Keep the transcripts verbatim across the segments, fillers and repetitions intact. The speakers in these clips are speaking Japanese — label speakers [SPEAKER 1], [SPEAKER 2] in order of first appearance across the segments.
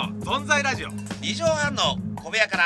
[SPEAKER 1] の存在ラジオ。
[SPEAKER 2] 二畳半の小部屋から。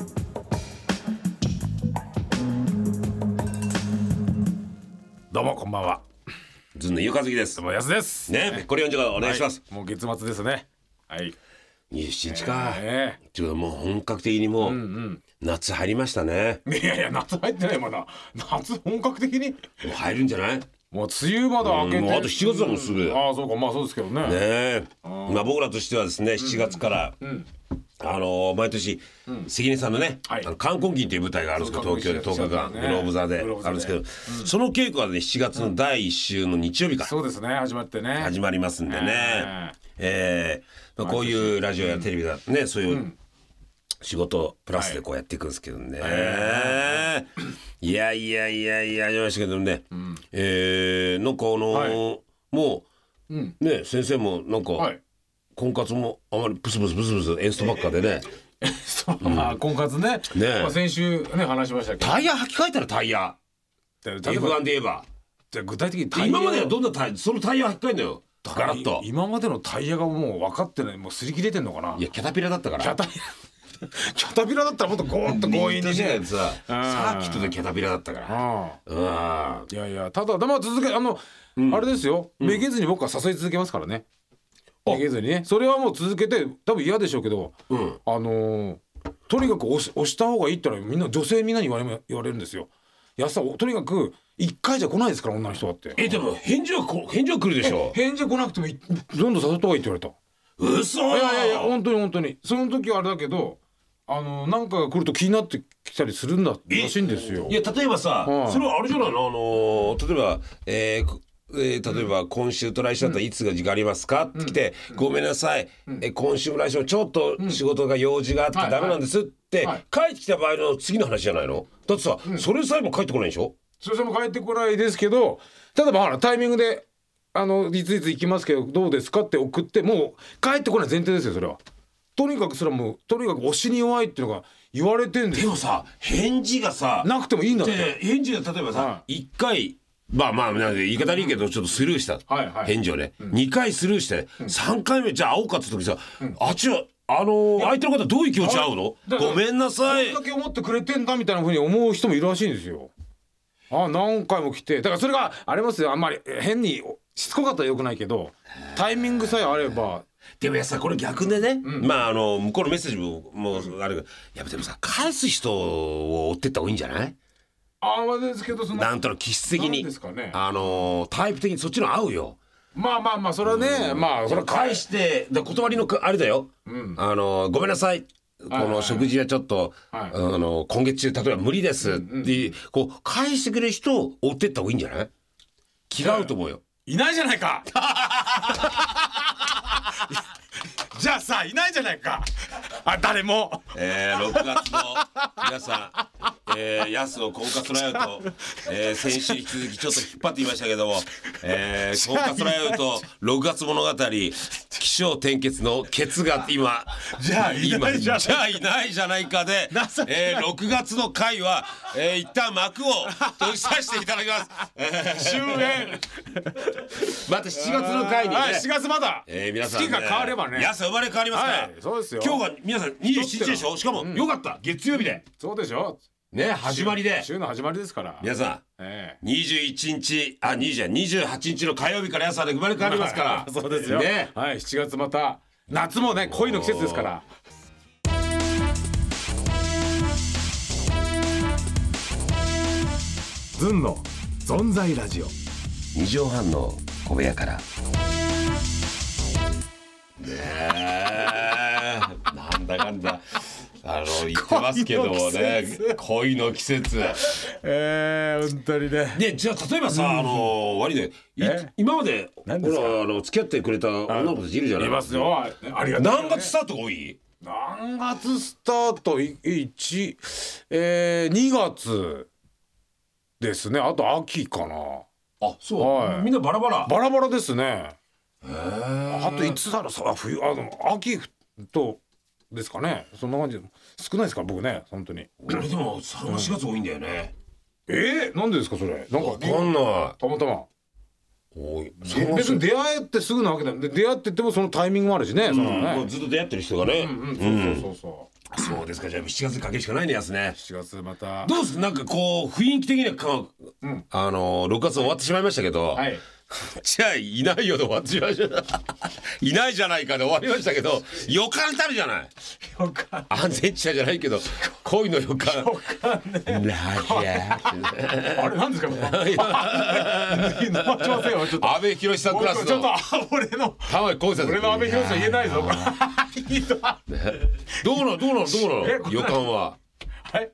[SPEAKER 1] どうもこんばんは。
[SPEAKER 2] ずんのゆうかずきです。
[SPEAKER 1] どうもやすです
[SPEAKER 2] ね、ぺっこりよんじゅうごお願いします、
[SPEAKER 1] はい、もう月末ですね。はい。
[SPEAKER 2] にじゅうしちにちか。
[SPEAKER 1] えー、
[SPEAKER 2] ちょっともう本格的にもう、うんうん、夏入りましたね。
[SPEAKER 1] いやいや夏入ってないまだ。夏本格的に。
[SPEAKER 2] もう入るんじゃない？
[SPEAKER 1] もう梅雨まだ明けて、うん、
[SPEAKER 2] もうあとしちがつだもんすぐ、
[SPEAKER 1] うん、ああそうか、まあそうですけどね。ね
[SPEAKER 2] え、まあ僕らとしてはですね、しちがつから、うんうん、あのー、毎年、うん、関根さんのね、はい、あの冠婚金という舞台があるんですけど、東京でとおかかん、ね、グローブ座であるんですけど、うん、その稽古はねしちがつのだいいっ週の日曜日から、
[SPEAKER 1] そうですね、始まってね
[SPEAKER 2] 始まりますんでね、えーえーまあ、こういうラジオやテレビだね、そういう仕事プラスでこうやっていくんですけどね、はい、いやいやいやいややりましたけどね、うん、えー、なんかあのーはい、もう、うん、ね先生もなんか、はい、婚活もあまりブスブスブスブスエンストばっかでね、
[SPEAKER 1] えーそう、まあ、婚活ね、ね、まあ、先週ね話しましたけど、
[SPEAKER 2] タイヤ履き替えたらタイヤ エフワン で言えば、
[SPEAKER 1] じゃあ具体的にタイヤ、
[SPEAKER 2] 今まではどんなタイヤ、そのタイヤ履き替えんだよ、ガラッと。
[SPEAKER 1] 今までのタイヤがもう分かってない、もう擦り切れてんのかな。
[SPEAKER 2] いやキャタピラだったから、
[SPEAKER 1] キャタピラキャタピラだったらもっとゴーッと強引にね、
[SPEAKER 2] さサーキットでキャタピラだったから、うん、
[SPEAKER 1] いやいや、ただまあ続けあの、うん、あれですよ、めげずに僕は誘い続けますからね、めげずにね、それはもう続けて、多分嫌でしょうけど、うん、あのー、とにかく押し、押した方がいいってのはみんな女性みんなに言われ、言われるんですよ。やさ、とにかく一回じゃ来ないですから、女の人だって。
[SPEAKER 2] えでも返事はこ返事は来るでしょ。
[SPEAKER 1] 返事来なくてもどんどん誘った方がいいって言われた。
[SPEAKER 2] 嘘。
[SPEAKER 1] いやいやいや本当に本当に、その時はあれだけど、あのなんかが来ると気になってきたりするんだらしいんですよ。
[SPEAKER 2] いや例えばさ、はい、それはあれじゃないの、あの例えば、えーえー、例えば、うん、今週と来週だったらいつが時間ありますか、うん、って来て、うん、ごめんなさい、うん、え今週も来週もちょっと仕事が用事があってダメなんですって、はいはい、帰ってきた場合の次の話じゃないの。だってさ、うん、それさえも帰ってこないでしょ。
[SPEAKER 1] それさえも帰ってこないですけど、ただまあタイミングであのいついつ行きますけどどうですかって送って、もう帰ってこない前提ですよ。それはとにかくそれはもうとにかく推しに弱いっていうのが言われてんですよ。
[SPEAKER 2] でもさ返事がさ
[SPEAKER 1] なくてもいいんだって。
[SPEAKER 2] 返事が例えばさいっかい、まあまあ言い方悪いけどちょっとスルーした、うんはいはい、返事をね、うん、にかいスルーして、うん、さんかいめじゃあ会おうかって時さ、うん、あっちはあのー、相手の方どういう気持ち合うの？ごめんなさい、
[SPEAKER 1] こんだけ思ってくれてんだみたいな風に思う人もいるらしいんですよ。あ何回も来て、だからそれがありますよ。あんまり変にしつこかったらよくないけどタイミングさえあれば。
[SPEAKER 2] でもやさこれ逆でね、うん、まああの向こうのメッセージももうあれ、うん、やでもさ返す人を追ってった方がいいんじゃない？
[SPEAKER 1] ああですけど、その
[SPEAKER 2] なんとなく気質的に、ね、あのタイプ的にそっちの合うよ。ま
[SPEAKER 1] あまあまあそれはね、うん、まあそれは
[SPEAKER 2] 返してだ断りのあれだよ、うん、あのごめんなさい、この食事はちょっと、はいはい、あの今月中例えば無理ですって、うんうん、こう返してくれる人を追ってった方がいいんじゃない？気が合うと思うよ。
[SPEAKER 1] いないじゃないかじゃあさいないじゃないかあ誰も、
[SPEAKER 2] えー、ろくがつの皆さん、えー、ヤスの婚活ライブと、えー、先週引き続きちょっと引っ張っていましたけども、えー、婚活ライブとろくがつ物語起承転結のケツが今
[SPEAKER 1] じゃあいないじゃ
[SPEAKER 2] じゃあいないじゃないかで、えー、ろくがつの回は、えー、一旦幕を閉じさせていただきます、えー、
[SPEAKER 1] 終焉
[SPEAKER 2] またしちがつの回にね、
[SPEAKER 1] はい、しちがつまだ、
[SPEAKER 2] えー、皆さん、ね、
[SPEAKER 1] 月が変わればね
[SPEAKER 2] ヤス生まれ変わりますから、はい、
[SPEAKER 1] そうですよ。
[SPEAKER 2] 今日が皆さんにじゅうしちにちでしょ。しかも、うん、よかった月曜日で、
[SPEAKER 1] そうでしょ
[SPEAKER 2] ね、始まりで
[SPEAKER 1] 週の始まりですから
[SPEAKER 2] 皆さん、えー、にじゅういちにちあにじゅうはちにちの火曜日から朝で生まれ変わりますから、
[SPEAKER 1] そうですよ、ね、はい、しちがつまた夏もね恋の季節ですから。ずんの存在ラジオ
[SPEAKER 2] にじょうはんの小部屋からねえなんだかんだあの言ってますけどもね恋の季節
[SPEAKER 1] えー、本当にね。
[SPEAKER 2] でじゃあ例えばさ、うん、あの割で今までほらあの付き合ってくれた女の子たちいるじゃない。
[SPEAKER 1] いますよ。ありがとう、ね、
[SPEAKER 2] 何月スタートが多い？
[SPEAKER 1] 何月スタートいち、えー、にがつですね。あと秋かな。
[SPEAKER 2] あそう、はい、みんなバラバラ
[SPEAKER 1] バラバラですね。へ
[SPEAKER 2] え。
[SPEAKER 1] あといつだろうさ冬あの秋とですかね。そんな感じ少ないですから僕ね本当に。
[SPEAKER 2] 俺でもさんがつしがつ多いんだよね。
[SPEAKER 1] えー、なんでですかそれ。なんか
[SPEAKER 2] わかんない。
[SPEAKER 1] たまたま
[SPEAKER 2] おい
[SPEAKER 1] 別に出会えてすぐなわけだよ。で出会っててもそのタイミングもあるしね、そのね、
[SPEAKER 2] もうずっと出会ってる人がね、
[SPEAKER 1] うんうん、そうそうそうそう、
[SPEAKER 2] そうですか。じゃあしちがつにかけるしかないねやつね。
[SPEAKER 1] しちがつまた
[SPEAKER 2] どうですなんかこう雰囲気的にはか、うん、あのろくがつ終わってしまいましたけど、はい、じゃあいないよで終わってしまいましたいないじゃないかで終わりましたけど、予感たるじゃない。予感安全地帯じゃないけど恋の予感。予感ね。ラジャ
[SPEAKER 1] あれなんですか。
[SPEAKER 2] 安倍博さんクラスの
[SPEAKER 1] ちょっと俺の
[SPEAKER 2] 玉井浩二さん、
[SPEAKER 1] 俺の安倍博さん言えないぞ。
[SPEAKER 2] どうなのどうなのどうなの予感は。
[SPEAKER 1] はい。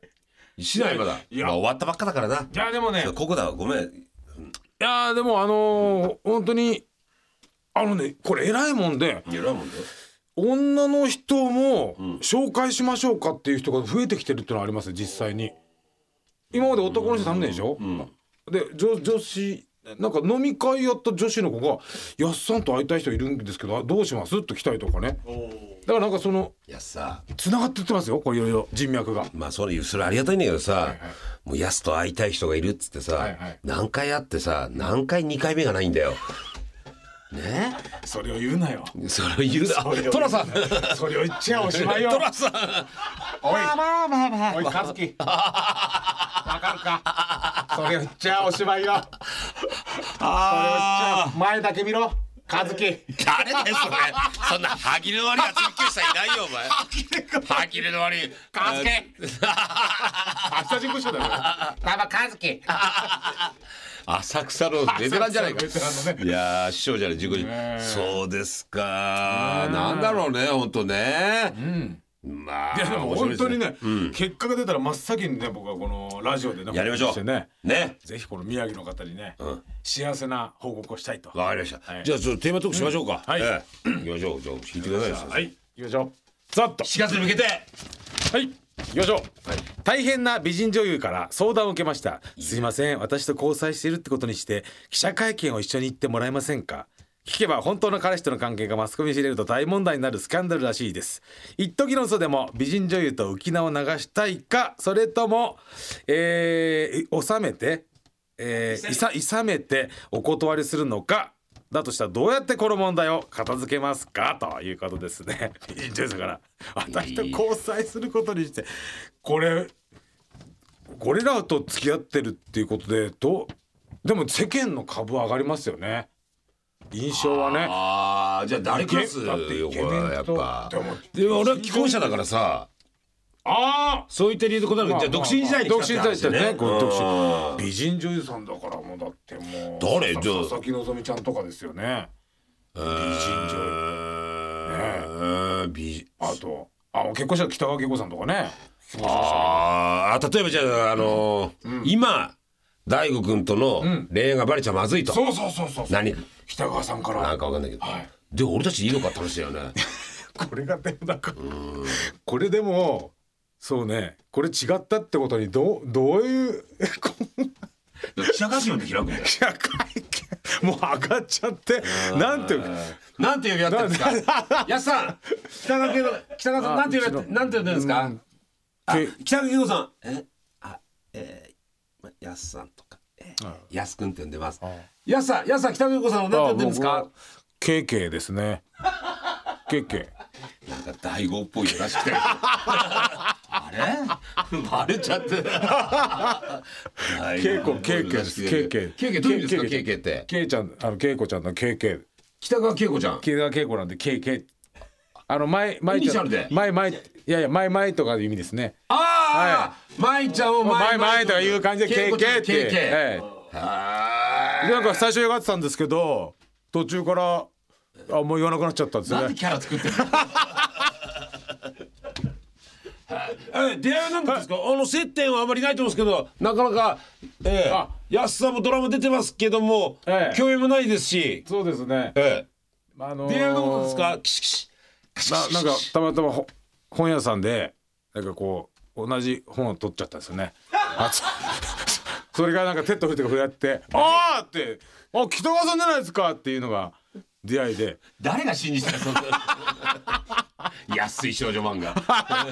[SPEAKER 2] しないまだ。まあ終わったばっかだからな。
[SPEAKER 1] いやでもね。
[SPEAKER 2] ここだごめん。
[SPEAKER 1] いやでもあのー、本当にあのねこれ偉いもんで、
[SPEAKER 2] 偉いもんで
[SPEAKER 1] 女の人も紹介しましょうかっていう人が増えてきてるっていうのはありますよ実際に。今まで男の人頼んででしょ、うん、で 女, 女子なんか飲み会やった女子の子が「やっさんと会いたい人いるんですけどどうします?」って来たりとかね。だからなんかその
[SPEAKER 2] やっさ
[SPEAKER 1] つながってってますよこれいろいろ人脈が。
[SPEAKER 2] まあそれそれありがたいんだけどさ、はいはい、もうやすと会いたい人がいるっつってさ、はいはい、何回会ってさ何回にかいめがないんだよ。ね、
[SPEAKER 1] それを言うなよ。
[SPEAKER 2] それを言うな。トラさん。
[SPEAKER 1] それを言っちゃおしまいよ。トラさん。おい、まあまあまあまあ。おい、カズキ。わかるか。それを言っちゃおしまいよ。それを言っちゃ前だけ見ろ。カズキ。
[SPEAKER 2] 誰だよそれ。そんな歯切れの悪いやつびっくりしたいないよお前。歯切れの悪い。
[SPEAKER 1] カズキ。秋田神宮賞だよ。ババカズキ。
[SPEAKER 2] 浅草のベテランじゃないか。いや師匠じゃないじゅうごじ。そうですか。なんだろうね本当ね。
[SPEAKER 1] まあいやでも本当にね結果が出たら真っ先にね僕はこのラジオでね
[SPEAKER 2] やりましょうね。ね
[SPEAKER 1] ぜひこの宮城の方にね幸せな報告をしたいと。
[SPEAKER 2] わかりました。じゃあちょっとテーマトークしましょうか。はい行きましょう。じゃあ聞いてくださいよ。
[SPEAKER 1] はい行きましょう。ざっと
[SPEAKER 2] しがつに向けて
[SPEAKER 1] はい行きましょう、はい、大変な美人女優から相談を受けました。すいません私と交際しているってことにして記者会見を一緒に行ってもらえませんか。聞けば本当の彼氏との関係がマスコミに知れると大問題になるスキャンダルらしいです。一時の嘘でも美人女優と浮き名を流したいかそれとも、えー、収めて、えー、いさ、いさめてお断りするのかだとしたらどうやってこの問題を片付けますかということですね。美人女優さんから私と交際することにしてこれこれらと付き合ってるっていうことでどうでも世間の株上がりますよね印象はね。
[SPEAKER 2] ああじゃあ誰クラスだってよこれやっぱ。でもでも俺は既婚者だからさあそういった理由で答える。じゃあ独身時代に
[SPEAKER 1] 独身時代ってね独身美人女優さんだからもうだってもう
[SPEAKER 2] 誰じゃあ
[SPEAKER 1] 佐々木希ちゃんとかですよね。美人女優ね美あとあ結婚した北川景子さんとかね。
[SPEAKER 2] ああ例えばじゃああの今大悟くんとの恋愛がバレちゃまずいと。
[SPEAKER 1] そうそうそうそう。
[SPEAKER 2] 何
[SPEAKER 1] 北川さんから
[SPEAKER 2] なんかわかんないけどで俺たちいいのかって話だよね。
[SPEAKER 1] これがでもなんかこれでもそうねこれ違ったってことにどうどういう
[SPEAKER 2] 記者会見で開くんだよ。
[SPEAKER 1] 記者会見もう上がっちゃってなんていう
[SPEAKER 2] なんていうやったんですか。やすさん北川景子北川さんなんていうなんて言うんですか。北川景子さんえあえやすさんとかやすくんって呼んでます。やすさんやすさん北川景子さんをなんて呼んでるんですか。
[SPEAKER 1] ケーケーですね。ケーケ
[SPEAKER 2] ーなんか大悟っぽいよらしくてあれバレちゃってケ
[SPEAKER 1] イコケーケーですケーケー
[SPEAKER 2] ケーケーどういう意味ですかケーケーって
[SPEAKER 1] ケイちゃんあのケイコちゃんのケーケー
[SPEAKER 2] 北川景子ちゃん
[SPEAKER 1] 北川景子なんでケーケーあの前前
[SPEAKER 2] イニシャルで
[SPEAKER 1] 前前いやいや前前とかいう意味ですね。
[SPEAKER 2] ああ舞ちゃんを
[SPEAKER 1] 前前とかいう感じでケーケーってなんか最初描いてたんですけど途中からあもう言わなくなっちゃったんですね。
[SPEAKER 2] なんでキャラ作ってるえ出会いは何ですか。あの接点はあまりないと思うんですけどなかなか、えー、やすさんもドラマ出てますけども、えー、共演もないですし。
[SPEAKER 1] そうですね、
[SPEAKER 2] えーあのー、出会いのことですか。キシキシ
[SPEAKER 1] ななんかたまたま本屋さんでなんかこう同じ本を取っちゃったんですよねそれがなんか手と手が触れ合ってあーってあ北川さんじゃないですかっていうのが出会いで
[SPEAKER 2] 誰が信じてたの安い少女漫画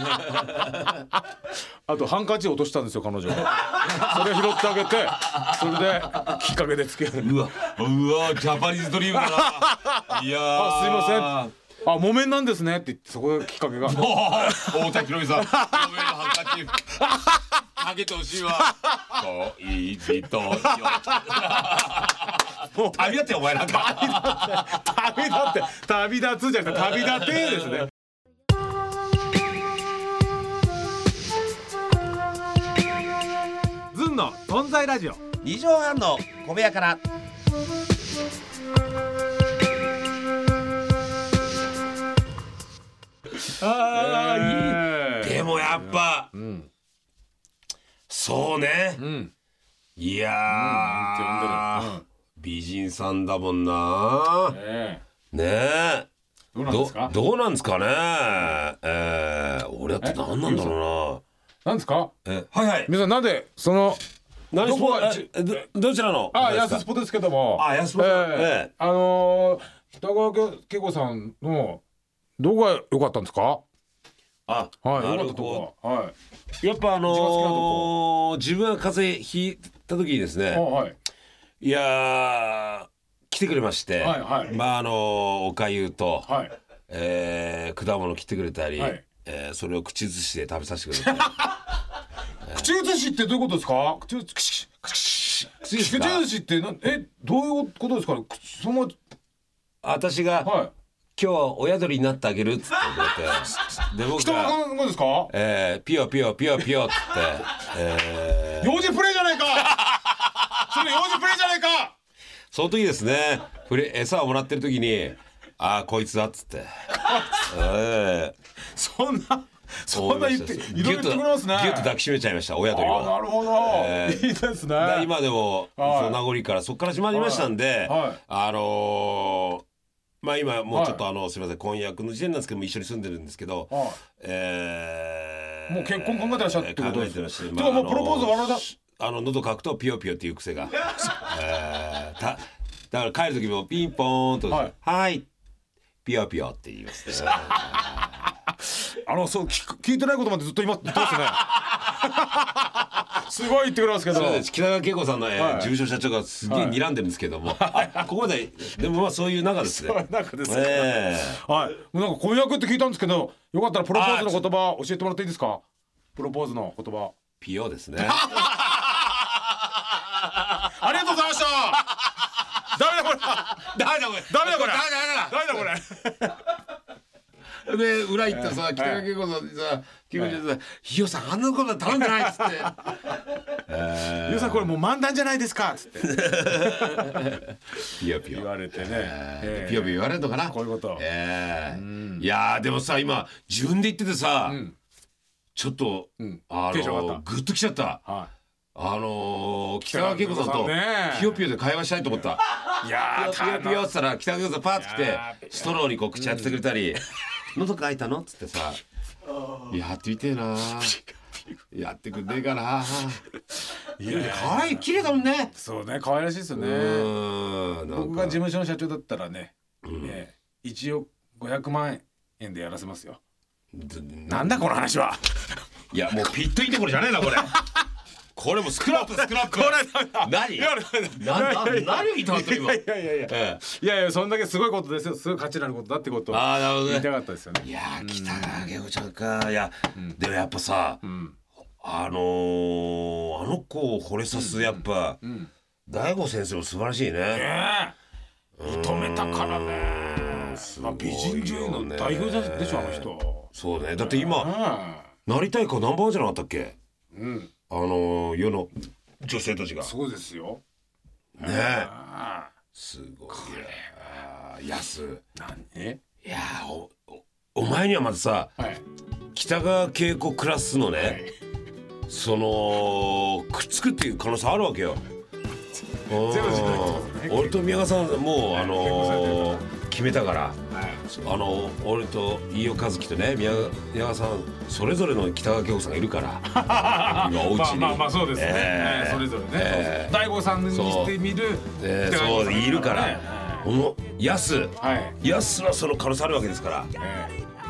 [SPEAKER 1] あとハンカチ落としたんですよ彼女がそれ拾ってあげてそれできっかけで付き合う
[SPEAKER 2] うわうわジャパニーズドリームだないや
[SPEAKER 1] あすいませんあ木綿なんですねって言ってそこがきっかけが
[SPEAKER 2] 太田博美さん木綿のハンカチかけてほしいわ恋人よ旅立ってお前なんか
[SPEAKER 1] 旅立って旅立つじゃなくて旅立てですねズンの存在ラジオ
[SPEAKER 2] 二畳半の小部屋からあー、いいでもやっぱ、うん、そうね、うん、いやー、うん、美人さんだもんな、ねえ、ねえ
[SPEAKER 1] どうなんですか？
[SPEAKER 2] ど、どうなんですかね、えー、俺だって何なんだろ
[SPEAKER 1] うな。なんですか？
[SPEAKER 2] えはいはい。
[SPEAKER 1] 皆さんなんでその
[SPEAKER 2] 何どこがど、どちらの？
[SPEAKER 1] あ安スポですけども。
[SPEAKER 2] あ安スポ。えーえー、
[SPEAKER 1] あのー、北川景子さんのどこが良かったんですか？
[SPEAKER 2] あ、
[SPEAKER 1] はい、良かったとこは。はい。
[SPEAKER 2] やっぱあのー、自分が風邪ひいた時にですね。はい。いやー来てくれまして、はいはい、まああのー、おかゆと、はい、えー、果物切ってくれたり、はい、えー、それを口移しで食べさせてくれたり。
[SPEAKER 1] 口移しってどういうことですか？口移し口移しってなえどういうことですかね？その
[SPEAKER 2] 私が、はい、今日は親鳥になってあげるっつって言われてで僕
[SPEAKER 1] が人が考えるんですか？
[SPEAKER 2] えー、ピヨピヨピヨピヨっつって、
[SPEAKER 1] えー、幼児プレイじゃないかそれ幼児プレイじゃないか
[SPEAKER 2] その時ですねプレ餌をもらってる時にああこいつだっつって、えー、
[SPEAKER 1] そんなそんな言っていろいろ言ってくれますね。
[SPEAKER 2] ギュッと抱きしめちゃいました親鳥は。
[SPEAKER 1] あなるほど、えー、いいですね。
[SPEAKER 2] 今でも、はい、その名残からそこから始まりましたんで、はいはい、あのー、まあ今もうちょっとあの、はい、すみません婚約の時点なんですけども一緒に住んでるんですけど、はい、えー、
[SPEAKER 1] もう結婚考えてらっしゃるってことです。
[SPEAKER 2] 考えてらっしゃる。
[SPEAKER 1] まあ、もうプロポーズはあれだ。
[SPEAKER 2] あの喉かくとピヨピヨっていう癖が、えー、ただから帰る時もピンポーンとはい、はいピヨピヨって言いますね。
[SPEAKER 1] あのそう聞, 聞いてないことまでずっと今言ってますね。すごい言ってくれますけど。
[SPEAKER 2] 北川景子さんの、えーはい、事務所社長がすげえ睨んでるんですけども、はい、ここででもまあそういう中ですね。
[SPEAKER 1] そういう中ですね。えー、はい。もうなんか婚約って聞いたんですけど、よかったらプロポーズの言葉教えてもらっていいですか？プロポーズの言葉。
[SPEAKER 2] ピヨですね。
[SPEAKER 1] ありがとうございました。ダメだこれ。
[SPEAKER 2] ダメだこれ。
[SPEAKER 1] ダメだこれ。
[SPEAKER 2] ダメだこれ。で裏行ったらさ北川景子さんにさ急にさ「ひよさんあんなこと頼んでない」っつって
[SPEAKER 1] 「ひよさんこれもう漫談じゃないですか」っつって
[SPEAKER 2] ピヨピヨ
[SPEAKER 1] 言われてね
[SPEAKER 2] ピヨピヨ言われるのかな
[SPEAKER 1] こういうことい
[SPEAKER 2] やでもさ今自分で言っててさちょっとあのグッときちゃったあの北川景子さんとピヨピヨで会話したいと思った。
[SPEAKER 1] いや
[SPEAKER 2] ピヨピヨって言ったら北川景子さんパーッと来てストローにこう口当ててくれたり喉乾いたのっつってさやってみてえなやってくんねえかな。いや可愛い綺麗だもんね。
[SPEAKER 1] そうね可愛らしいですよね。僕が事務所の社長だったらね、うんね一応ごひゃくまんえんでやらせますよ。なんだこの話は。
[SPEAKER 2] いやもうピットインどころじゃねえなこれ。これもスクラップスクラップ。これ何？何？何を言いたかった今。
[SPEAKER 1] いやいやいやいや。いやいやそんだけすごいことですよ。すごい価値のあることだってことを言いたかったですよね。
[SPEAKER 2] いや北川景子ちゃんかいやでもやっぱさあのあの子を惚れさすやっぱ大悟先生も素晴らしいね。
[SPEAKER 1] 認めたからね。美人女優の代表でしょあの人。
[SPEAKER 2] そうねだって今なりたいかナンバーワンじゃなかったっけ？うん。あの世の女性たちが
[SPEAKER 1] そうですよ
[SPEAKER 2] ねえすごいや安
[SPEAKER 1] 何い
[SPEAKER 2] や お, お, お前にはまずさ、はい、北川景子クラスのね、はい、そのくっつくっていう可能性あるわけよ。ゼロじゃないですね。俺と宮川さんもうあのー、決めたから、はい、あの俺と飯尾和樹とね宮川さんそれぞれの北川景子さんがいるから今お家に
[SPEAKER 1] まあまあそうですね、えー、それぞれね、えー、大悟さんにしてみる
[SPEAKER 2] えー、そういるから、このヤスヤスはその可能性あるわけですから、えー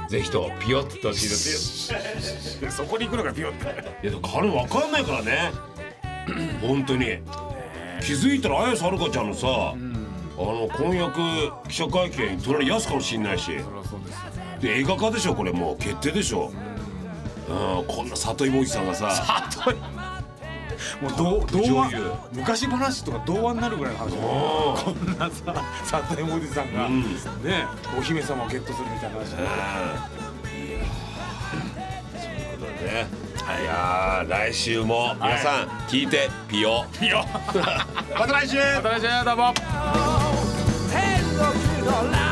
[SPEAKER 2] ぜひとピヨッとほしいですよ
[SPEAKER 1] そこに行くのがピヨって
[SPEAKER 2] いやでも彼分かんないからね本当に気づいたら綾瀬はるかちゃんのさ、うん、あの婚約記者会見隣やすかもしんないし、そりゃそうですよね。で映画化でしょこれもう決定でしょ、うん、うん、こんな里芋おじさんがさ
[SPEAKER 1] 里芋もう童話昔話とか童話になるぐらいの話、こんなさ里芋おじさんが、うん、ねお姫様をゲットするみたいな話、うん、いや
[SPEAKER 2] そういうことでね、はい、いや来週も皆さん聞いてピヨピヨまた来週
[SPEAKER 1] また来週どうも